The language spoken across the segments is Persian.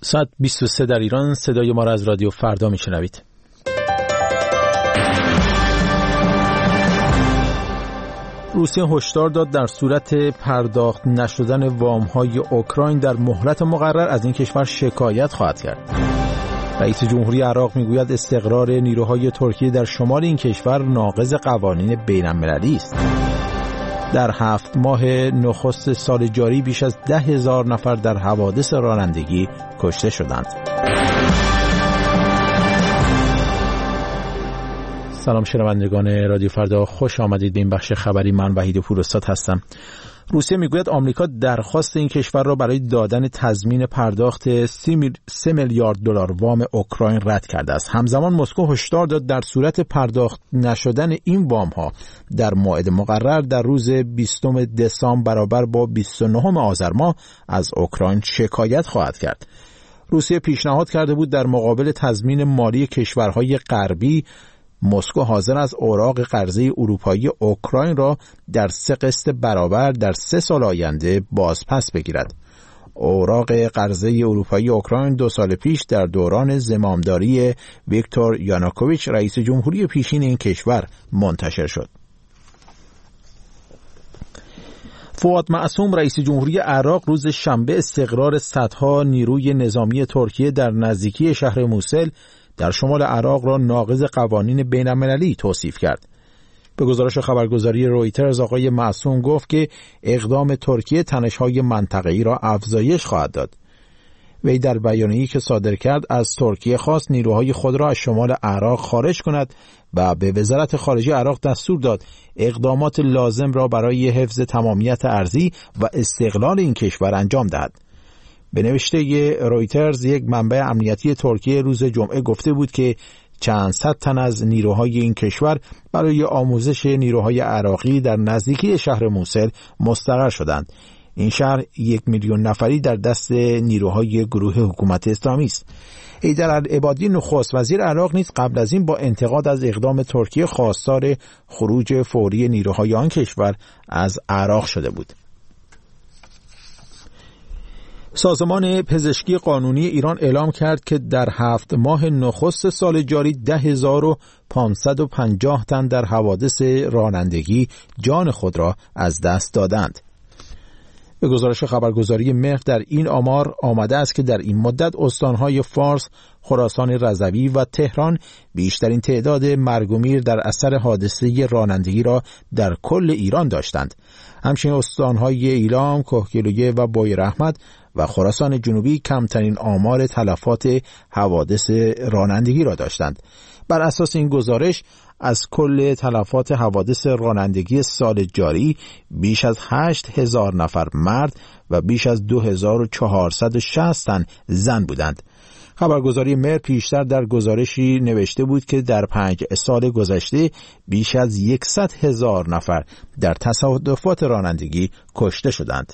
ساعت 23 در ایران. صدای ما را از رادیو فردا میشنوید. روسیه هشدار داد در صورت پرداخت نشدن وام‌های اوکراین در مهلت مقرر از این کشور شکایت خواهد کرد. رئیس جمهوری عراق میگوید استقرار نیروهای ترکیه در شمال این کشور ناقض قوانین بین‌المللی است. در 7 ماه نخست سال جاری بیش از 10,000 نفر در حوادث رانندگی کشته شدند. سلام شنوندگان رادیو فردا، خوش آمدید به این بخش خبری. من وحید پوراستاد هستم. روسیه میگوید آمریکا درخواست این کشور را برای دادن تضمین پرداخت 3 میلیارد دلار وام اوکراین رد کرده است. همزمان مسکو هشدار داد در صورت پرداخت نشدن این وام ها در موعد مقرر در روز 20 دسامبر برابر با 29 آذر ماه از اوکراین شکایت خواهد کرد. روسیه پیشنهاد کرده بود در مقابل تضمین مالی کشورهای غربی مسکو حاضر است اوراق قرضه اروپایی اوکراین را در 3 قسط برابر در 3 سال آینده بازپس بگیرد. اوراق قرضه اروپایی اوکراین 2 سال پیش در دوران زمامداری ویکتور یانوکوویچ رئیس جمهوری پیشین این کشور منتشر شد. فؤاد معصوم رئیس جمهوری عراق روز شنبه استقرار صدها نیروی نظامی ترکیه در نزدیکی شهر موسل در شمال عراق را ناقض قوانین بین‌المللی توصیف کرد. به گزارش خبرگزاری رویترز آقای معصوم گفت که اقدام ترکیه تنش‌های منطقه‌ای را افزایش خواهد داد. وی در بیانیه‌ای که صادر کرد از ترکیه خواست نیروهای خود را از شمال عراق خارج کند و به وزارت خارجه عراق دستور داد اقدامات لازم را برای حفظ تمامیت ارضی و استقلال این کشور انجام دهد. به نوشته رویترز یک منبع امنیتی ترکیه روز جمعه گفته بود که چند صد تن از نیروهای این کشور برای آموزش نیروهای عراقی در نزدیکی شهر موسل مستقر شدند. این شهر 1 میلیون نفری در دست نیروهای گروه حکومت اسلامی است. حیدر العبادی نخست وزیر عراق نیز قبل از این با انتقاد از اقدام ترکیه خواستار خروج فوری نیروهای آن کشور از عراق شده بود. سازمان پزشکی قانونی ایران اعلام کرد که در 7 ماه نخست سال جاری 10,550 تن در حوادث رانندگی جان خود را از دست دادند. به گزارش خبرگزاری مهر در این آمار آمده است که در این مدت استانهای فارس، خراسان رضوی و تهران بیشترین تعداد مرگ و میر در اثر حادثه رانندگی را در کل ایران داشتند. همچنین استانهای ایلام، کهگیلویه و بویراحمد و خراسان جنوبی کمترین آمار تلفات حوادث رانندگی را داشتند. بر اساس این گزارش از کل تلفات حوادث رانندگی سال جاری بیش از 8,000 نفر مرد و بیش از 2,460 تن زن بودند. خبرگزاری مهر پیشتر در گزارشی نوشته بود که در 5 سال گذشته بیش از 100,000 نفر در تصادفات رانندگی کشته شدند.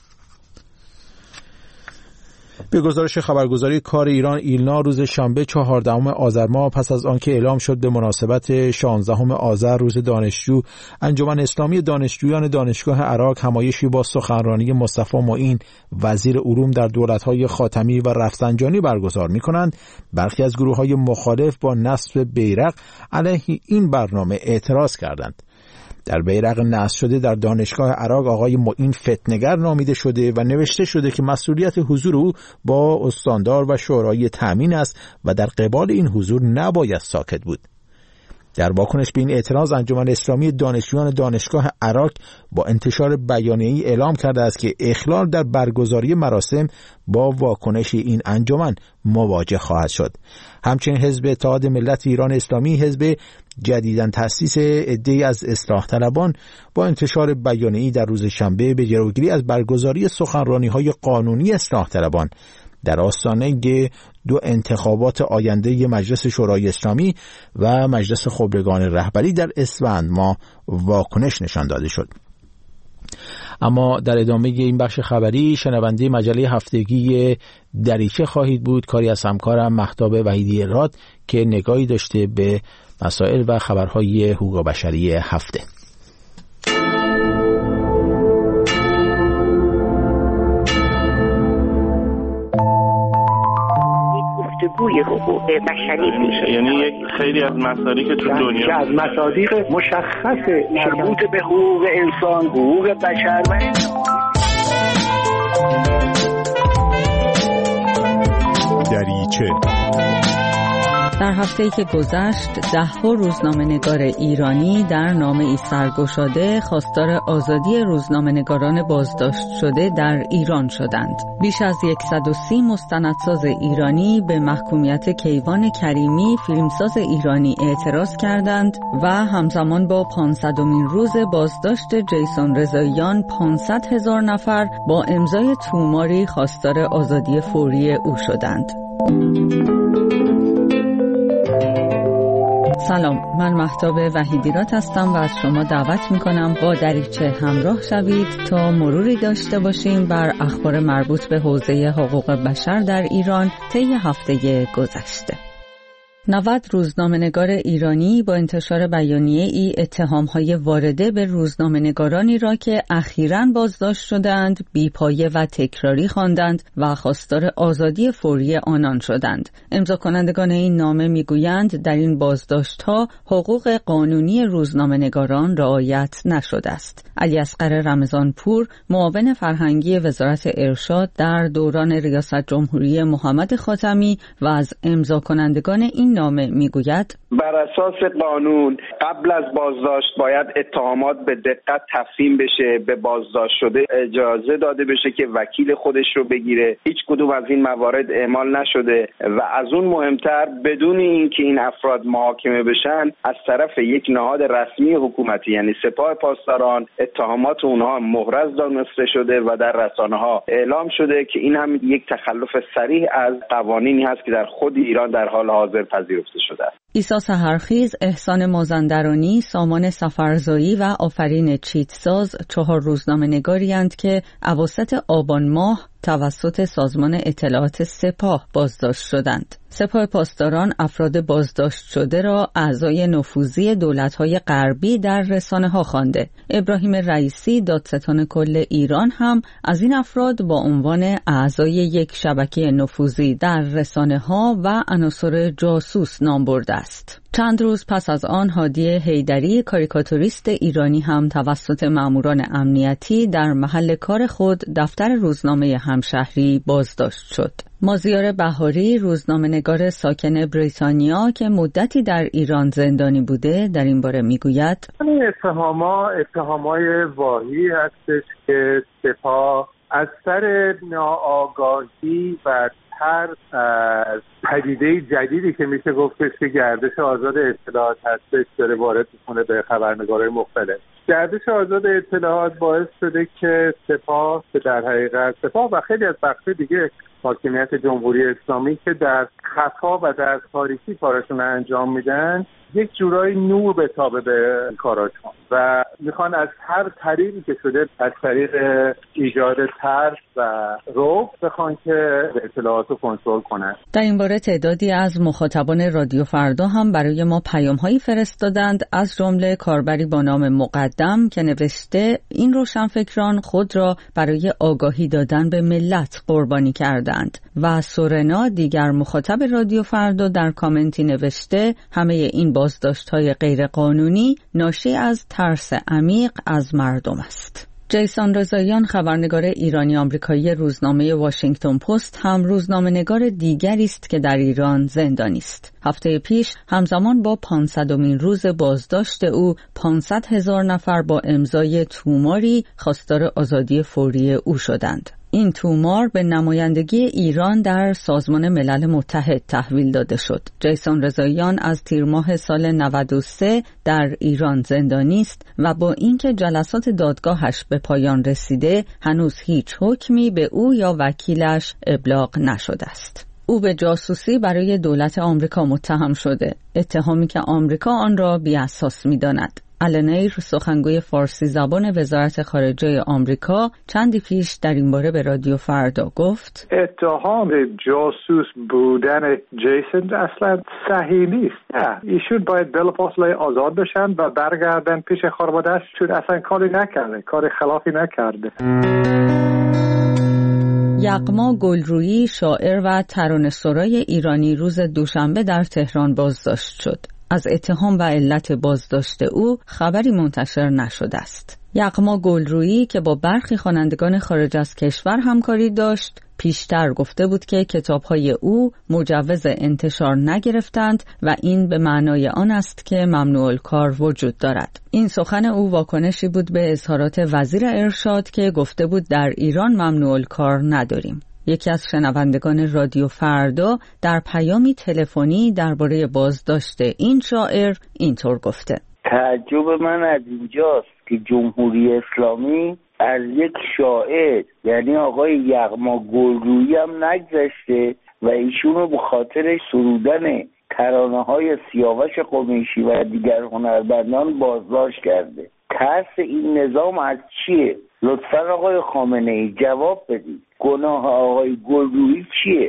به گزارش خبرگزاری کار ایران ایلنا روز شنبه 14 آذر ماه پس از آنکه اعلام شد به مناسبت 16 آذر روز دانشجو، انجمن اسلامی دانشجویان دانشگاه عراق همایشی با سخنرانی مصطفی معین وزیر علوم در دولت‌های خاتمی و رفسنجانی برگزار می‌کنند، برخی از گروه‌های مخالف با نصب بیرق علیه این برنامه اعتراض کردند. در بیرق نصب شده در دانشگاه عراق آقای معین فتنه‌گر نامیده شده و نوشته شده که مسئولیت حضور او با استاندار و شورای تامین است و در قبال این حضور نباید ساکت بود. در واکنش به این اعتراض انجمن اسلامی دانشجویان دانشگاه عراق با انتشار بیانیه‌ای اعلام کرده است که اخلال در برگزاری مراسم با واکنش این انجمن مواجه خواهد شد. همچنین حزب اتحاد ملت ایران اسلامی، حزب جدیداً تأسیس عده‌ای از اصلاح طلبان، با انتشار بیانیه‌ای در روز شنبه به جلوگیری از برگزاری سخنرانی‌های قانونی اصلاح طلبان در آستانه 2 انتخابات آینده مجلس شورای اسلامی و مجلس خبرگان رهبری در اسفند ماه واکنش نشان داده شد. اما در ادامه این بخش خبری شنونده مجله هفتگی دریچه خواهید بود، کاری از همکارم مهتاب وحیدی راد که نگاهی داشته به مسائل و خبرهای حقوق بشری هفته. بازگوی حقوق بشری میشه. یعنی یک خیلی از مصادیق که تو دنیا از مصادیق مشخص مربوط به حقوق انسان، حقوق بشر و دریچه. در هفته‌ای که گذشت 10 روزنامه‌نگار ایرانی در نامه‌ای سرگشاده خواستار آزادی روزنامه‌نگاران بازداشت شده در ایران شدند. بیش از 130 مستندساز ایرانی به محکومیت کیوان کریمی فیلمساز ایرانی اعتراض کردند و همزمان با 500مین روز بازداشت جیسون رضاییان 500,000 نفر با امضای توماری خواستار آزادی فوری او شدند. سلام، من مهتاب وحیدیرات هستم و از شما دعوت میکنم با دریچه همراه شوید تا مروری داشته باشیم بر اخبار مربوط به حوزه حقوق بشر در ایران طی هفته گذشته. 90 روزنامه‌نگار ایرانی با انتشار بیانیه ای اتهام‌های وارده به روزنامه‌نگارانی را که اخیراً بازداشت شدند بی‌پایه و تکراری خواندند و خواستار آزادی فوری آنان شدند. امضا کنندگان این نامه میگویند در این بازداشت‌ها حقوق قانونی روزنامه‌نگاران رعایت نشده است. علی اصغر رمضانپور، معاون فرهنگی وزارت ارشاد در دوران ریاست جمهوری محمد خاتمی و از امضا کنندگان این نامه میگوید بر اساس قانون قبل از بازداشت باید اتهامات به دقت تفهیم بشه، به بازداشت شده اجازه داده بشه که وکیل خودش رو بگیره. هیچ کدوم از این موارد اعمال نشده و از اون مهمتر بدون اینکه این افراد محاکمه بشن از طرف یک نهاد رسمی حکومتی یعنی سپاه پاسداران اتهامات اونها محرز دانسته شده و در رسانه‌ها اعلام شده که این هم یک تخلف صریح از قوانینی هست که در خود ایران در حال حاضر پذیرفته شده است. عیسی سحرخیز، احسان مازندرانی، سامان سفرزایی و آفرین چیتساز 4 روزنامه‌نگاری‌اند که اواسط آبان ماه توسط سازمان اطلاعات سپاه بازداشت شدند. سپاه پاسداران افراد بازداشت شده را اعضای نفوذی دولت‌های غربی در رسانه‌ها خوانده. ابراهیم رئیسی، دادستان کل ایران هم از این افراد با عنوان اعضای یک شبکه نفوذی در رسانه‌ها و عناصر جاسوس نام برده است. چند روز پس از آن هادی حیدری، کاریکاتوریست ایرانی هم توسط ماموران امنیتی در محل کار خود دفتر روزنامه همشهری بازداشت شد. مازیار بهاری، روزنامه‌نگار ساکن بریتانیا که مدتی در ایران زندانی بوده، در این باره میگوید این اتهامای واهی هستش که سپاه از سر ناآگاهی و ترس از پدیده جدیدی که میشه گفتش که گردش آزاد اطلاعات هستش داره وارد میکنه به خبرنگارای مختلف. گردش آزاد اطلاعات باعث شده که سپاه که در حقیقت سپاه و خیلی از بخش دیگه حاکمیت جمهوری اسلامی که در خفا و در تاریکی کارشون انجام میدن یک جورایی نور بتابه به کاراشون و میخوان از هر طریقی که شده از طریق ایجاد ترس و رعب بخوان که اطلاعات رو کنترل کنن. در این باره تعدادی از مخاطبان رادیو فردا هم برای ما پیام‌هایی فرستادند، از جمله کاربری با نام مقدم که نوشته این روشنفکران خود را برای آگاهی دادن به ملت قربانی کردند و سورنا، دیگر مخاطب رادیو فردا، در کامنتی نوشته همه این بازداشت‌های غیرقانونی ناشی از ترس عمیق از مردم است. جیسون رضاییان، خبرنگار ایرانی آمریکایی روزنامه واشنگتن پست، هم روزنامه‌نگار دیگری است که در ایران زندانی است. هفته پیش همزمان با 500مین روز بازداشت او 500,000 نفر با امضای توماری خواستار آزادی فوری او شدند. این تومار به نمایندگی ایران در سازمان ملل متحد تحویل داده شد. جیسون رضاییان از تیر ماه سال 93 در ایران زندانی است و با اینکه جلسات دادگاهش به پایان رسیده هنوز هیچ حکمی به او یا وکیلش ابلاغ نشده است. او به جاسوسی برای دولت آمریکا متهم شده، اتهامی که آمریکا آن را بی‌اساس می‌داند. آلنیر، سخنگوی فارسی زبان وزارت خارجه آمریکا، چندی پیش در این باره به رادیو فردا گفت اتهام جاسوس بودن جیسون اصلا صحیح نیست. ایشون باید بلافاصله آزاد بشن و برگردن پیش خانواده‌اش، چون اصلا کاری نکرده، کار خلافی نکرده. یغما گلرویی، شاعر و ترانه‌سرای ایرانی، روز دوشنبه در تهران بازداشت شد. از اتهام و علت بازداشت او خبری منتشر نشده است. یغما گلرویی که با برخی خوانندگان خارج از کشور همکاری داشت، پیشتر گفته بود که کتاب‌های او مجوز انتشار نگرفتند و این به معنای آن است که ممنوع الکار وجود دارد. این سخن او واکنشی بود به اظهارات وزیر ارشاد که گفته بود در ایران ممنوع الکار نداریم. یکی از شنوندگان رادیو فردا در پیامی تلفنی درباره بازداشت این شاعر اینطور گفته: تعجب من از اینجاست که جمهوری اسلامی از یک شاعر یعنی آقای یغما گلرویی هم نگذشته و ایشون رو به خاطر سرودن ترانه‌های سیاوش قمیشی و دیگر هنرمندان بازداشت کرده. ترس این نظام از چیه؟ لطفاً آقای خامنه‌ای جواب بدید. گناه آقای گلرویی چیه؟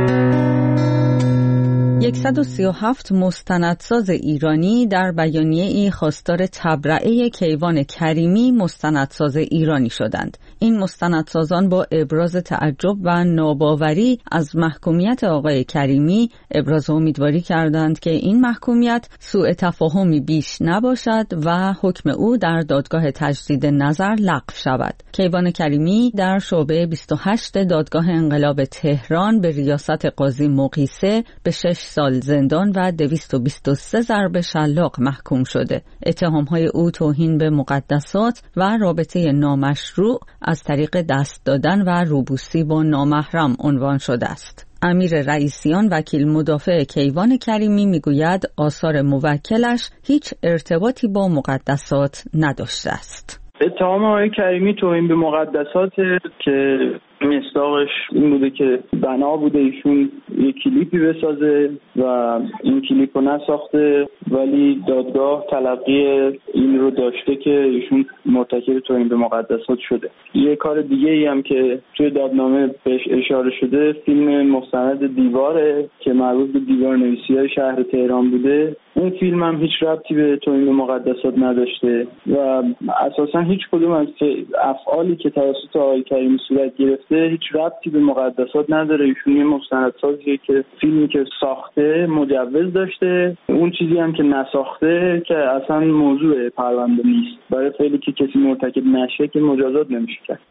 137 مستندساز ایرانی در بیانیه‌ای خواستار تبرئه کیوان کریمی مستندساز ایرانی شدند. این مستندسازان با ابراز تعجب و ناباوری از محکومیت آقای کریمی ابراز امیدواری کردند که این محکومیت سوء تفاهمی بیش نباشد و حکم او در دادگاه تجدید نظر لغو شود. کیوان کریمی در شعبه 28 دادگاه انقلاب تهران به ریاست قاضی مقیسه به 6 سال زندان و 223 ضرب شلاق محکوم شده. اتهام‌های او توهین به مقدسات و رابطه نامشروع از طریق دست دادن و روبوسی با نامحرم عنوان شده است. امیر رئیسیان، وکیل مدافع کیوان کریمی، میگوید آثار موکلش هیچ ارتباطی با مقدسات نداشته است. اتهام آقای کریمی توهین به مقدسات که مصداقش این بوده که بنا بوده ایشون یک کلیپی بسازه و این کلیپ رو نساخته، ولی دادگاه تلقی این رو داشته که ایشون مرتکب توهین به مقدسات شده. یه کار دیگه ای هم که توی دادنامه بهش اشاره شده فیلم مستند دیواره که مربوط به دیوارنویسی‌های شهر تهران بوده. اون فیلم هم هیچ ربطی به توهین به مقدسات نداشته و اساساً هیچ کدوم از افعالی که توسط آقای کریمی صورت گرفته هیچ ربطی به مقدسات نداره. ایشون یه مستندسازیه که فیلمی که ساخته مجوز داشته، اون چیزی هم که نساخته که اصلا موضوع پرونده نیست. برای فعلی که کسی مرتکب نشه که مجازات نمیشه کرد.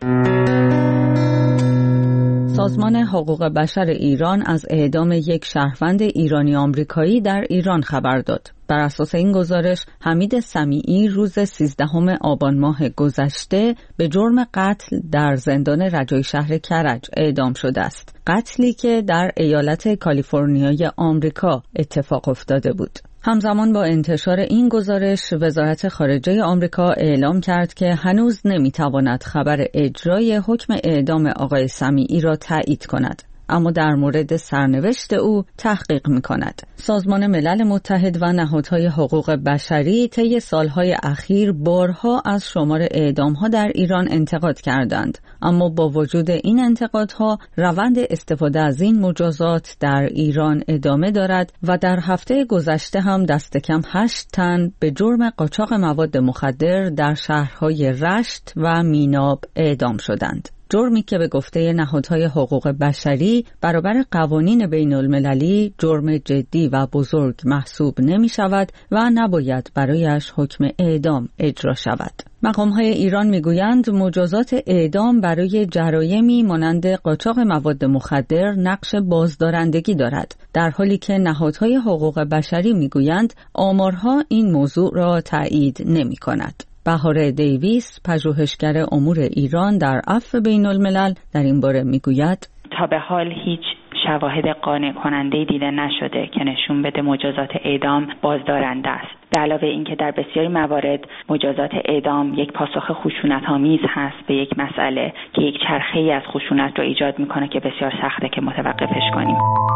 سازمان حقوق بشر ایران از اعدام یک شهروند ایرانی آمریکایی در ایران خبر داد. بر اساس این گزارش حمید سمیعی روز 13 آبان ماه گذشته به جرم قتل در زندان رجای شهر کرج اعدام شده است. قتلی که در ایالت کالیفرنیای آمریکا اتفاق افتاده بود. همزمان با انتشار این گزارش وزارت خارجه آمریکا اعلام کرد که هنوز نمیتواند خبر اجرای حکم اعدام آقای سمیعی را تایید کند، اما در مورد سرنوشت او تحقیق می‌کند. سازمان ملل متحد و نهادهای حقوق بشری طی سالهای اخیر بارها از شمار اعدام‌ها در ایران انتقاد کردند، اما با وجود این انتقادها روند استفاده از این مجازات در ایران ادامه دارد و در هفته گذشته هم دست کم 8 تن به جرم قاچاق مواد مخدر در شهرهای رشت و میناب اعدام شدند. جرمی که به گفته نهادهای حقوق بشری برابر قوانین بین المللی جرم جدی و بزرگ محسوب نمی شود و نباید برایش حکم اعدام اجرا شود. مقامهای ایران میگویند مجازات اعدام برای جرایمی مانند قاچاق مواد مخدر نقش بازدارندگی دارد، در حالی که نهادهای حقوق بشری میگویند آمارها این موضوع را تایید نمی کند. بهاره دیویس، پژوهشگر امور ایران در عفو بین الملل، در این باره میگوید تا به حال هیچ شواهد قانع کننده دیده نشده که نشون بده مجازات اعدام بازدارنده است. به علاوه اینکه در بسیاری موارد مجازات اعدام یک پاسخ خشونت‌آمیز هست به یک مسئله که یک چرخه‌ای از خشونت رو ایجاد میکنه که بسیار سخته که متوقفش کنیم.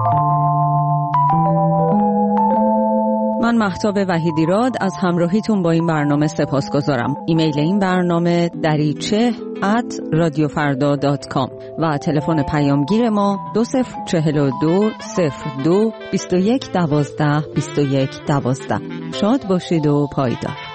من مهتاب وحیدیراد از همراهیتون با این برنامه سپاسگزارم. ایمیل این برنامه dariche@radiofarda.com و تلفن پیامگیر ما 2042 02 21 12 21 12. شاد باشید و پایدار.